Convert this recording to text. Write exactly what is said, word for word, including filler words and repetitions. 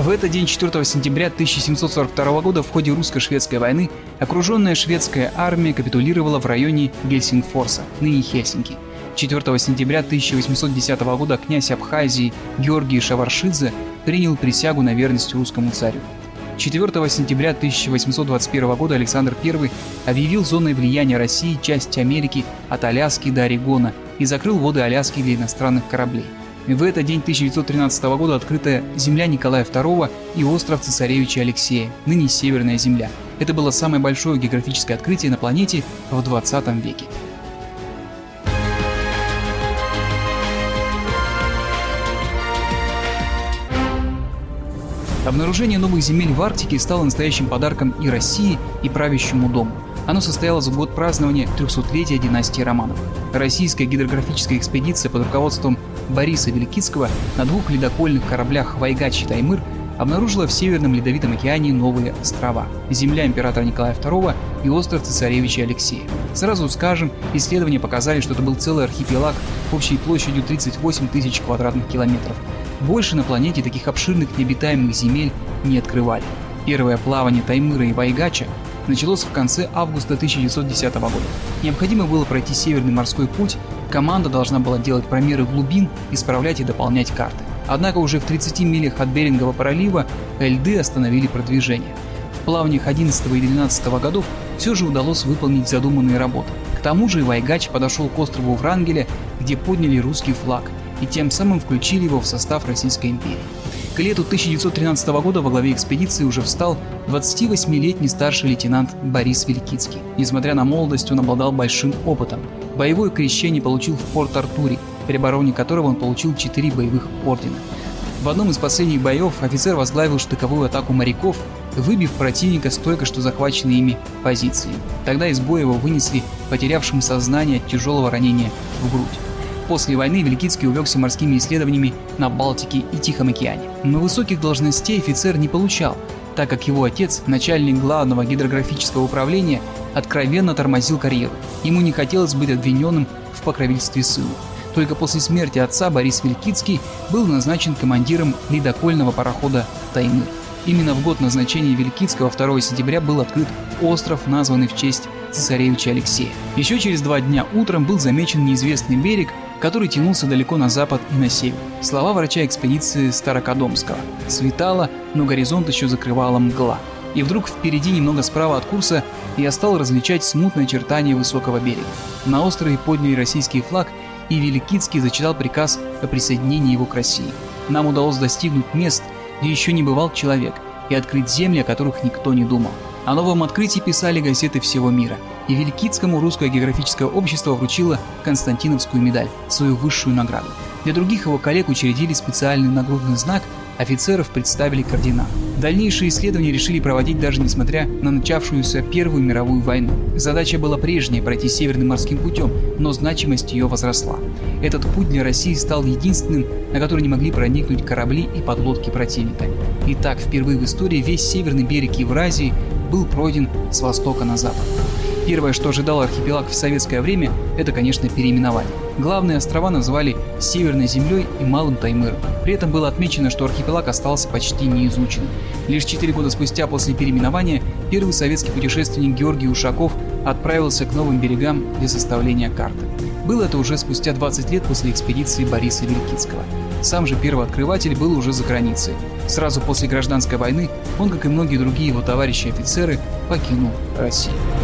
В этот день, четвёртого сентября тысяча семьсот сорок второго года, в ходе русско-шведской войны окруженная шведская армия капитулировала в районе Гельсингфорса, ныне Хельсинки. четвёртого сентября тысяча восемьсот десятого года князь Абхазии Георгий Шаваршидзе принял присягу на верность русскому царю. четвёртого сентября тысяча восемьсот двадцать первого года Александр Первый объявил зоной влияния России часть Америки от Аляски до Орегона и закрыл воды Аляски для иностранных кораблей. В этот день тысяча девятьсот тринадцатого года открыта земля Николая Второго и остров цесаревича Алексея, ныне Северная Земля. Это было самое большое географическое открытие на планете в двадцатом веке. Обнаружение новых земель в Арктике стало настоящим подарком и России, и правящему дому. Оно состоялось в год празднования трехсотлетия династии Романовых. Российская гидрографическая экспедиция под руководством Бориса Великицкого на двух ледокольных кораблях «Вайгач» и «Таймыр» обнаружила в Северном Ледовитом океане новые острова – земля императора Николая Второго и остров цесаревича Алексея. Сразу скажем, исследования показали, что это был целый архипелаг общей площадью тридцать восемь тысяч квадратных километров. Больше на планете таких обширных необитаемых земель не открывали. Первое плавание Таймыра и Вайгача началось в конце августа тысяча девятьсот десятого года. Необходимо было пройти Северный морской путь, команда должна была делать промеры глубин, исправлять и дополнять карты. Однако уже в тридцати милях от Берингового пролива льды остановили продвижение. В плаваниях одиннадцатого и двенадцатого годов все же удалось выполнить задуманные работы. К тому же Вайгач подошел к острову Врангеля, где подняли русский флаг, и тем самым включили его в состав Российской империи. К лету тысяча девятьсот тринадцатого года во главе экспедиции уже встал двадцативосьмилетний старший лейтенант Борис Великицкий. Несмотря на молодость, он обладал большим опытом. Боевое крещение получил в Порт-Артуре, при обороне которого он получил четыре боевых ордена. В одном из последних боев офицер возглавил штыковую атаку моряков, выбив противника с только что захваченной ими позиции. Тогда из боя его вынесли потерявшим сознание от тяжелого ранения в грудь. После войны Великицкий увлекся морскими исследованиями на Балтике и Тихом океане. Но высоких должностей офицер не получал, так как его отец, начальник главного гидрографического управления, откровенно тормозил карьеру. Ему не хотелось быть обвиненным в покровительстве сыну. Только после смерти отца Борис Великицкий был назначен командиром ледокольного парохода «Таймыр». Именно в год назначения Великицкого, второго сентября, был открыт остров, названный в честь цесаревича Алексея. Еще через два дня утром был замечен неизвестный берег, который тянулся далеко на запад и на север. Слова врача экспедиции Старокодомского. Светало, но горизонт еще закрывала мгла. И вдруг впереди, немного справа от курса, я стал различать смутные очертания высокого берега. На острове подняли российский флаг, и Великицкий зачитал приказ о присоединении его к России. Нам удалось достигнуть мест, где еще не бывал человек, и открыть земли, о которых никто не думал. О новом открытии писали газеты всего мира, и Великицкому Русское географическое общество вручило Константиновскую медаль, свою высшую награду. Для других его коллег учредили специальный нагрудный знак, офицеров представили к орденам. Дальнейшие исследования решили проводить даже несмотря на начавшуюся Первую мировую войну. Задача была прежняя – пройти Северным морским путем, но значимость ее возросла. Этот путь для России стал единственным, на который не могли проникнуть корабли и подлодки противника. Итак, впервые в истории весь северный берег Евразии был пройден с востока на запад. Первое, что ожидало архипелаг в советское время, это, конечно, переименование. Главные острова назвали Северной Землей и Малым Таймыром. При этом было отмечено, что архипелаг остался почти неизученным. Лишь четыре года спустя после переименования первый советский путешественник Георгий Ушаков отправился к новым берегам для составления карты. Было это уже спустя двадцать лет после экспедиции Бориса Великицкого. Сам же первооткрыватель был уже за границей. Сразу после гражданской войны он, как и многие другие его товарищи-офицеры, покинул Россию.